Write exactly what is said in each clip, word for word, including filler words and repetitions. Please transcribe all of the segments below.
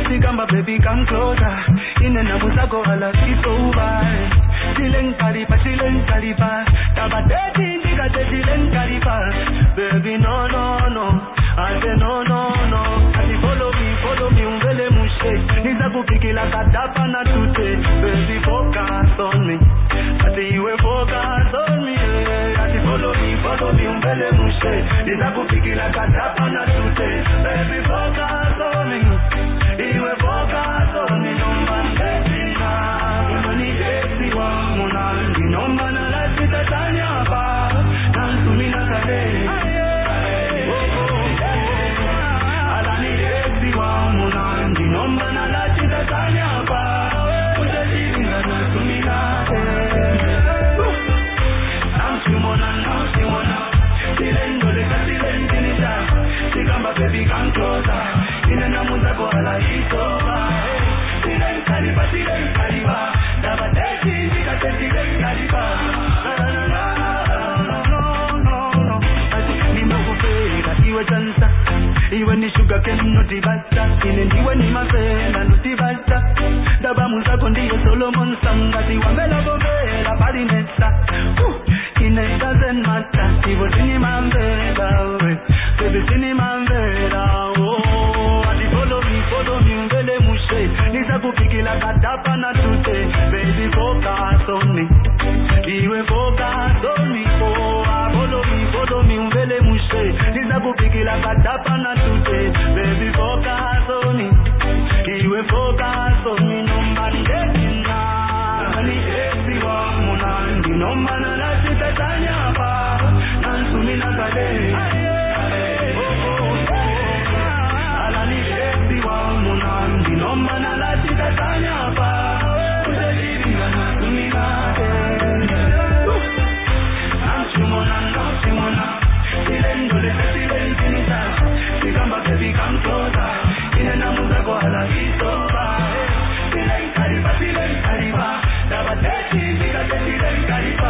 Sigamba baby come closer. In and out go ala it's over. Silen kariba, silen kariba. Taba teti, diga teti len kariba. Baby no no no, I say no no no. Ati follow me, follow me, umbele mushe. Niza kupikila katapa na tute. Baby focus on me. Ati iwe focus on me. Ati follow me, follow me, umbele mushe. Niza kupikila katapa na tute. Baby focus on me. Iwe focus on me, no man desina. Imani desiwa, munandi, no man alasi tatanya pa. Nansumi na kade. Alani desiwa, munandi, no man alasi tatanya pa. Ujatinga nansumi na kade. Namsimona, namsimona. Silendo leka silentinisa. Sigamba baby come closer. Ina namuza kwa ala isoba. Silen kariba, silen kariba. Daba teti, tika teti, len kariba. No, no, no, no, no. Ati nima kufela, iwe chansa. Iwe ni sugar cane, nuti bata. Ine ndiwe ni mafela, nuti bata. Daba muza kondiye Solomon Sanga. Tiwa mela kufela, pali nesa. It doesn't matter. Iwe sini mambela, baby sini mambela. Follow me, follow me, umbele mushe. Niza kupikila katapa na tute. Baby focus on me. Iwe focus on me. Oh, follow me, follow me, umbele mushe. Niza kupikila katapa na tute. Baby focus on me. Iwe focus on me. No man desina. Nani esiwa munandi. No man alasi tatanya pa. Nansumi na kade. No man alasi tatanya pa. Ujatinga nansumi na kade. Namsimona, namsimona. Silendo leka silentinisa. Sigamba baby come closer. Ine namuza kwa ala isoba. Silen kariba, silen kariba. Daba teti, diga teti len kariba.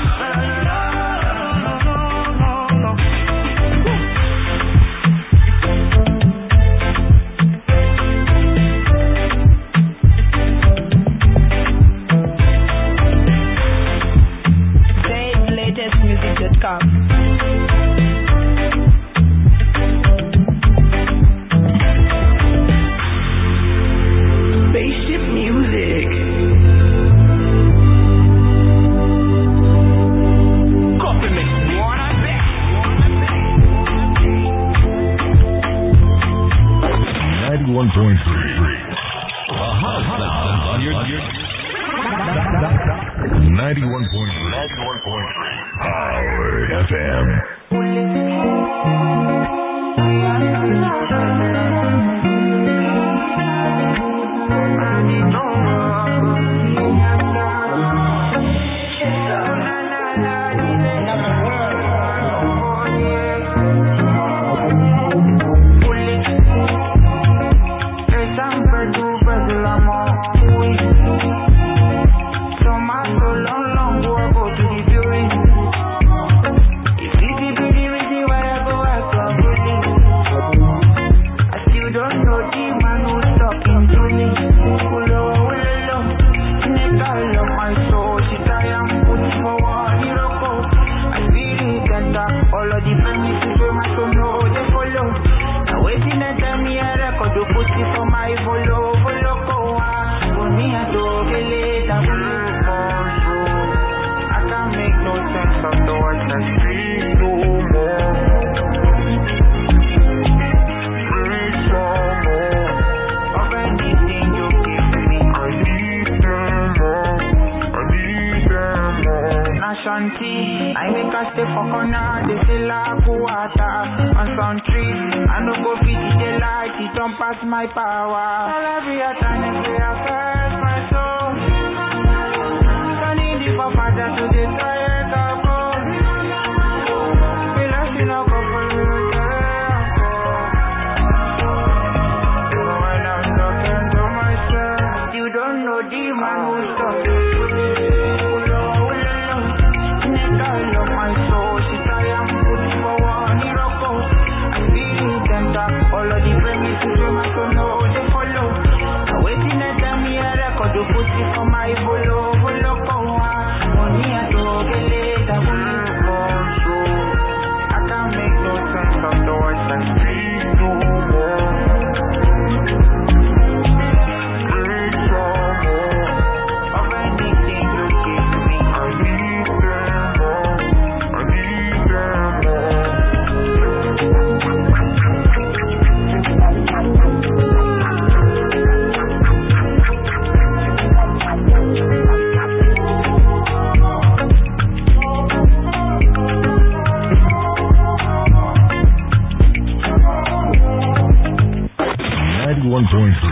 Spaceship music. Coffee mix one on back. ninety-one point three. A hot sound on your ninety-one point three. ninety-one point three. Power F M. I make a step for corner, they say la water on some trees. I no go fit the light, it don't pass my power. All every time every affairs my soul. Turning the father to the tired couple. We lost in a couple, we don't care. When I'm talking to myself, you don't know the man who stopped me. All of the premises, you must know they follow.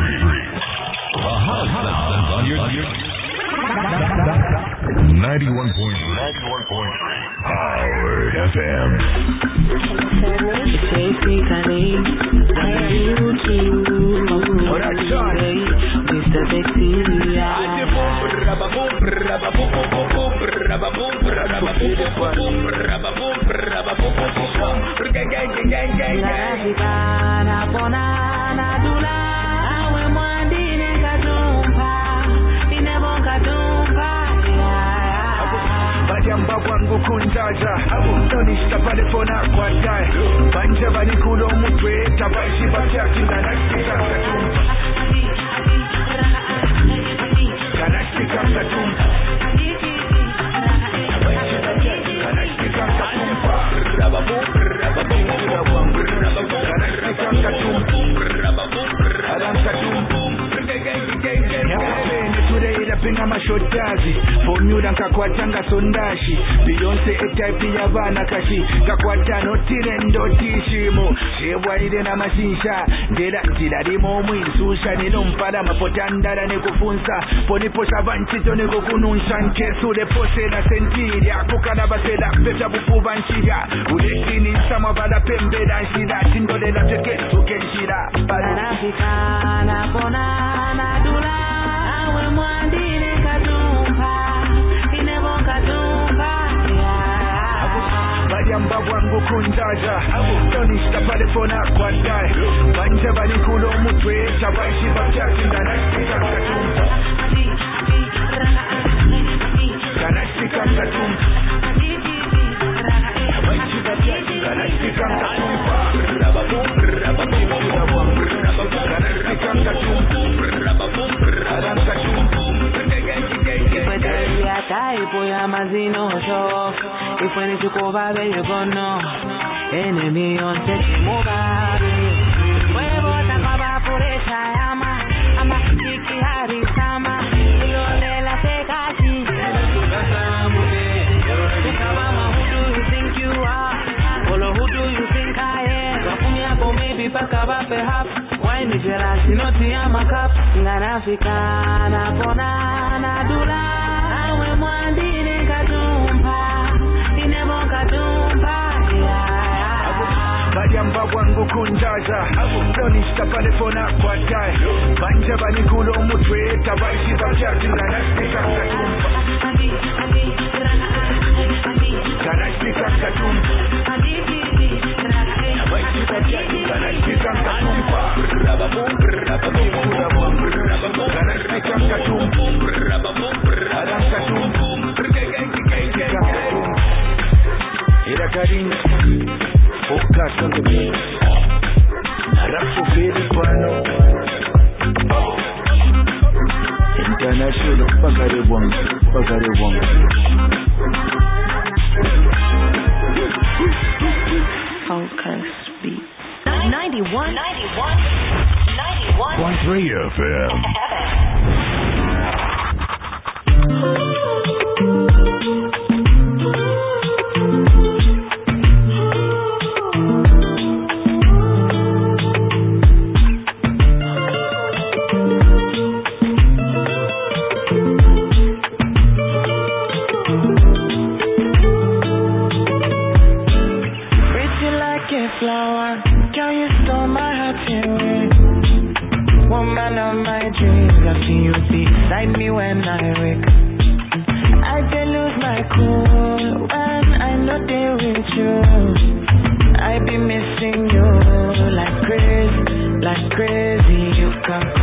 three. The hot sound on your ninety-one point three. ninety-one point three. Power F M. Mister Bacteria. Bajamba wangu kunjaja Tonishta pale pona kwa dai Banja bani kulo mutwe Tabaishi bakyaki Ganashti kaka tumpa Ganashti kaka tumpa Tabaishi bakyaki Ganashti kaka tumpa Ganashti kaka tumpa Alamka tumpa Today pinga mashotazi Formula nkakwatanga sondashi Beyonce etype yabana kashi Kakwata notire ndotishimo Shebwaire na mashinsha Ndera ndira limo mwinsusha Nino mpala mapotandara nekufunsa Poniposha vanchito nekukununsa Nkesule pose na sentiria Kukana basela peta bufuba nshira Ulekini sama bala pembeda nshira Tindolela teke suke nshira Panafika na pona na dula Awe mwandine katumpa Inebo katumpa Bajamba wangu kunjaja Tonishta pale pona kwa dai Banja bani kulo mutwe Tabaishi bakyaki Ganashti kaka tumpa Ganashti kaka tumpa Tabaishi bakyaki Ganashti kaka tumpa Ganashti kaka tumpa Alamka tumpa Type ya mazino shock If when it's go back you go no Enemy on take mobile Wewe takaba puresha yama Ama kiki hari sama Ilolela tekaji Tukabama who do you think you are Olo who do you think I am Kakumi yako maybe pakaba perhaps Wine is jelasi noti ya makap Nganafika na pona na dula Awe mwandine katumpa Inebo katumpa Bajamba wangu kunjaja Tonishta pale pona kwa dai Banja bani kulo mutwe Tabaishi bakyaki Ganashti kaka tumpa Ganashti kaka tumpa Tabaishi bakyaki Ganashti kaka tumpa Ganashti kaka tumpa Alamka tumpa Ira Karin Focus on the beat Rapso Filipano International Bagare Wong Bagare Wong Focus beat ninety-one ninety-one ninety-one point three F M. I be missing you like crazy, like crazy. You come